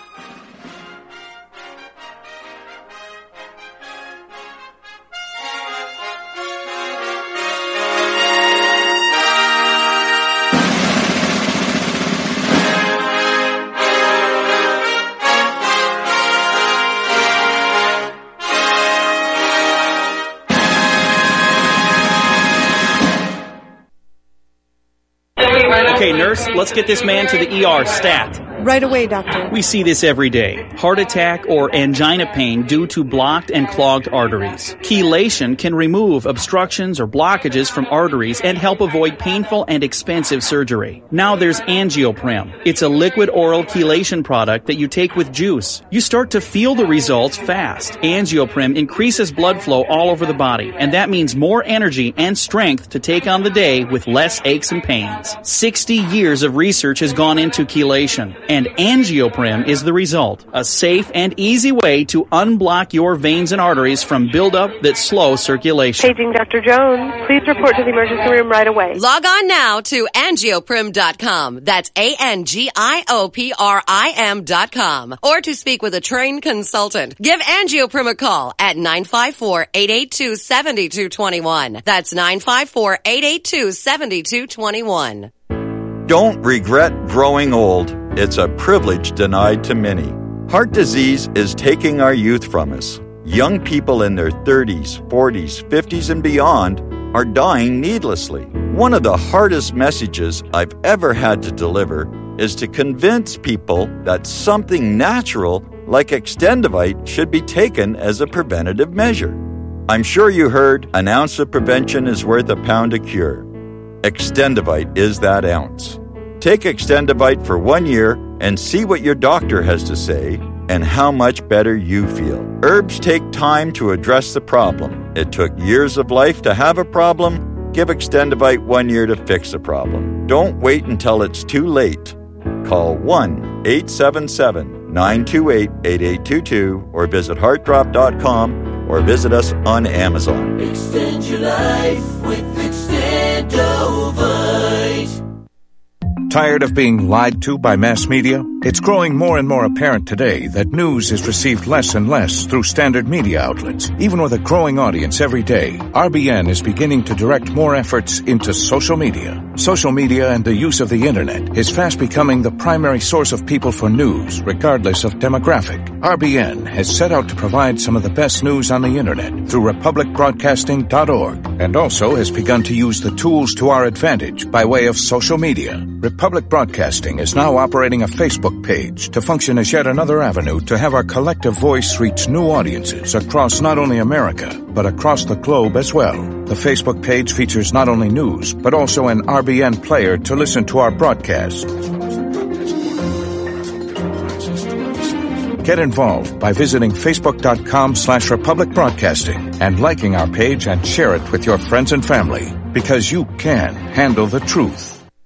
Okay, nurse, let's get this man to the E R stat. Right away, doctor. We see this every day. Heart attack or angina pain due to blocked and clogged arteries. Chelation can remove obstructions or blockages from arteries and help avoid painful and expensive surgery. Now there's Angioprim. It's a liquid oral chelation product that you take with juice. You start to feel the results fast. Angioprim increases blood flow all over the body, and that means more energy and strength to take on the day with less aches and pains. sixty years of research has gone into chelation, and Angioprim is the result. A safe and easy way to unblock your veins and arteries from buildup that slow circulation. Paging Doctor Jones. Please report to the emergency room right away. Log on now to angioprim dot com. That's A N G I O P R I M dot com. Or to speak with a trained consultant. Give Angioprim a call at nine five four, eight eight two, seven two two one. That's nine five four, eight eight two, seven two two one. Don't regret growing old. It's a privilege denied to many. Heart disease is taking our youth from us. Young people in their thirties, forties, fifties, and beyond are dying needlessly. One of the hardest messages I've ever had to deliver is to convince people that something natural like Extendivite should be taken as a preventative measure. I'm sure you heard an ounce of prevention is worth a pound of cure. Extendivite is that ounce. Take Extendivite for one year and see what your doctor has to say and how much better you feel. Herbs take time to address the problem. It took years of life to have a problem. Give Extendivite one year to fix the problem. Don't wait until it's too late. Call one eight seven seven, nine two eight, eight eight two two or visit heart drop dot com or visit us on Amazon. Extend your life with Extendovite. Tired of being lied to by mass media? It's growing more and more apparent today that news is received less and less through standard media outlets. Even with a growing audience every day, R B N is beginning to direct more efforts into social media. Social media and the use of the internet is fast becoming the primary source of people for news, regardless of demographic. R B N has set out to provide some of the best news on the internet through republic broadcasting dot org and also has begun to use the tools to our advantage by way of social media. Republic Broadcasting is now operating a Facebook page to function as yet another avenue to have our collective voice reach new audiences across not only America, but across the globe as well. The Facebook page features not only news, but also an R B N player to listen to our broadcast. Get involved by visiting facebook.com slash Republic Broadcasting and liking our page and share it with your friends and family, because you can handle the truth.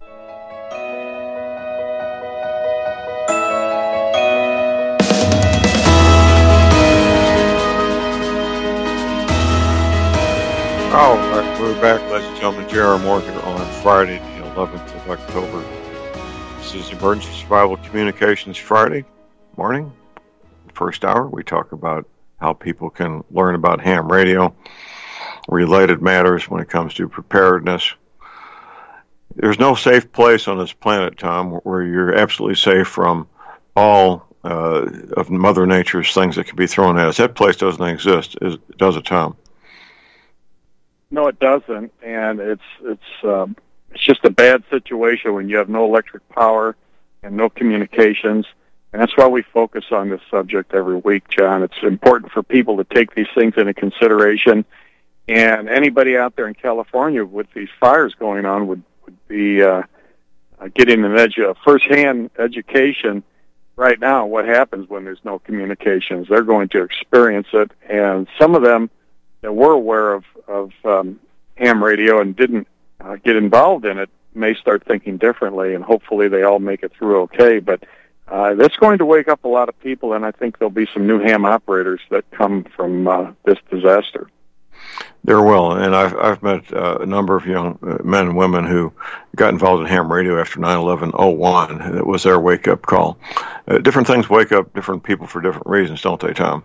Oh, we're back, ladies and gentlemen. J R. Moore here on Friday, the eleventh of October. This is Emergency Survival Communications Friday morning. First hour, we talk about how people can learn about ham radio, related matters when it comes to preparedness. There's no safe place on this planet, Tom, where you're absolutely safe from all uh, of Mother Nature's things that can be thrown at us. That place doesn't exist, does it, Tom? No, it doesn't, and it's it's um, it's just a bad situation when you have no electric power and no communications. And that's why we focus on this subject every week, John. It's important for people to take these things into consideration. And anybody out there in California with these fires going on would, would be uh, getting an edu- a first-hand education right now what happens when there's no communications. They're going to experience it. And some of them that were aware of, of um, ham radio and didn't uh, get involved in it may start thinking differently, and hopefully they all make it through okay. But uh, that's going to wake up a lot of people, and I think there'll be some new ham operators that come from uh, this disaster. There will, and I've I've met uh, a number of young uh, men and women who got involved in ham radio after nine eleven oh one. It was their wake-up call. Uh, different things wake up different people for different reasons, don't they, Tom?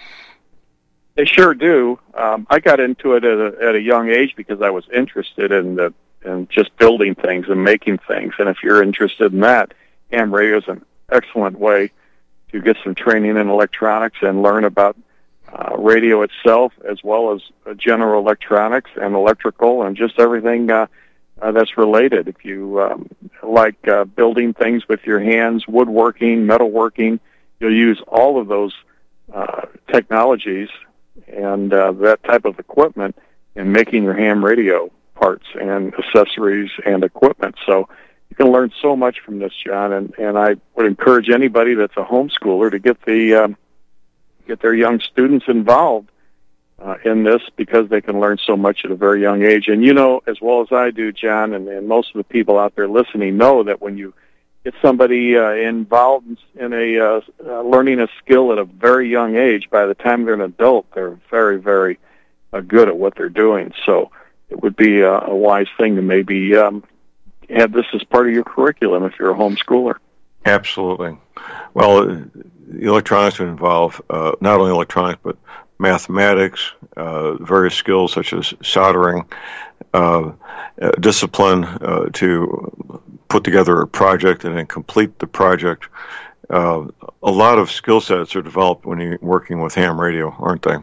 They sure do. Um, I got into it at a, at a young age because I was interested in the in just building things and making things. And if you're interested in that, ham radio is an excellent way to get some training in electronics and learn about uh, radio itself, as well as uh, general electronics and electrical and just everything uh, uh, that's related. If you um, like uh, building things with your hands, woodworking, metalworking, you'll use all of those uh, technologies and uh, that type of equipment in making your ham radio parts and accessories and equipment. So you can learn so much from this, John, and, and I would encourage anybody that's a homeschooler to get the um, get their young students involved uh, in this, because they can learn so much at a very young age. And you know as well as I do, John, and, and most of the people out there listening know that when you get somebody uh, involved in a uh, uh, learning a skill at a very young age, by the time they're an adult, they're very, very uh, good at what they're doing. So it would be a, a wise thing to maybe um, have this as part of your curriculum if you're a homeschooler. Absolutely. Well, the electronics would involve uh, not only electronics, but mathematics, uh, various skills such as soldering, uh, uh, discipline uh, to put together a project and then complete the project. Uh, a lot of skill sets are developed when you're working with ham radio, aren't they?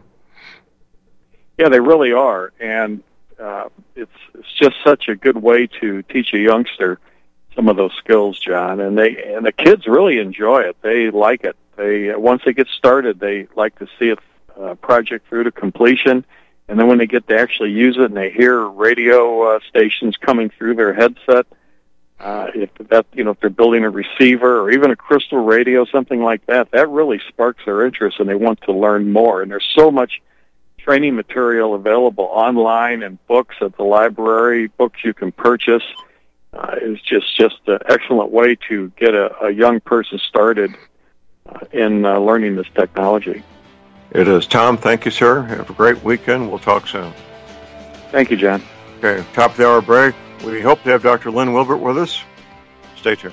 Yeah, they really are. And uh, it's, it's just such a good way to teach a youngster some of those skills, John. And they and the kids really enjoy it. They like it. They once they get started, they like to see a uh, project through to completion. And then when they get to actually use it and they hear radio uh, stations coming through their headset, uh, if that you know if they're building a receiver or even a crystal radio, something like that, that really sparks their interest and they want to learn more. And there's so much training material available online and books at the library, books you can purchase. Uh, is just just an excellent way to get a, a young person started uh, in uh, learning this technology. It is. Tom, thank you, sir. Have a great weekend. We'll talk soon. Thank you, John. Okay, top of the hour break. We hope to have Doctor Lynn Wilbert with us. Stay tuned.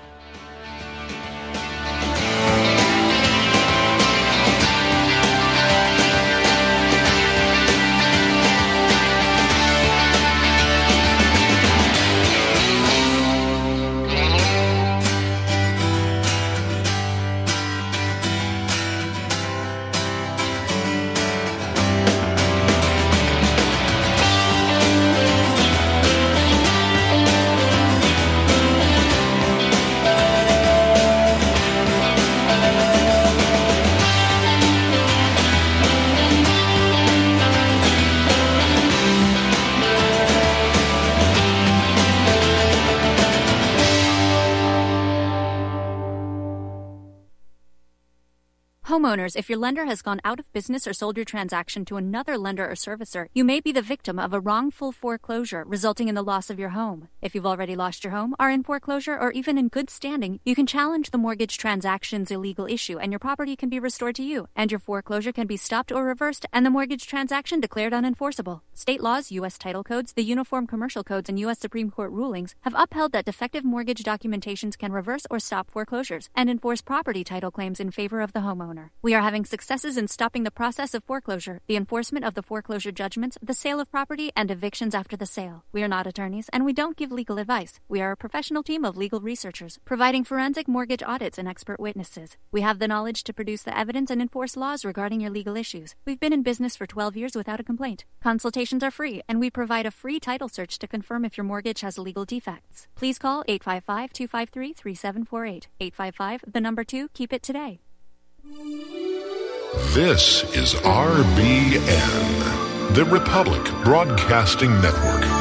Homeowners, if your lender has gone out of business or sold your transaction to another lender or servicer, you may be the victim of a wrongful foreclosure, resulting in the loss of your home. If you've already lost your home, are in foreclosure, or even in good standing, you can challenge the mortgage transaction's illegal issue, and your property can be restored to you, and your foreclosure can be stopped or reversed, and the mortgage transaction declared unenforceable. State laws, U S title codes, the Uniform Commercial Codes, and U S Supreme Court rulings have upheld that defective mortgage documentations can reverse or stop foreclosures and enforce property title claims in favor of the homeowner. homeowner. We are having successes in stopping the process of foreclosure, the enforcement of the foreclosure judgments, the sale of property, and evictions after the sale. We are not attorneys, and we don't give legal advice. We are a professional team of legal researchers, providing forensic mortgage audits and expert witnesses. We have the knowledge to produce the evidence and enforce laws regarding your legal issues. We've been in business for twelve years without a complaint. Consultations are free, and we provide a free title search to confirm if your mortgage has legal defects. Please call eight five five, two five three, three seven four eight. eight five five, the number two, keep it today. This is R B N, the Republic Broadcasting Network.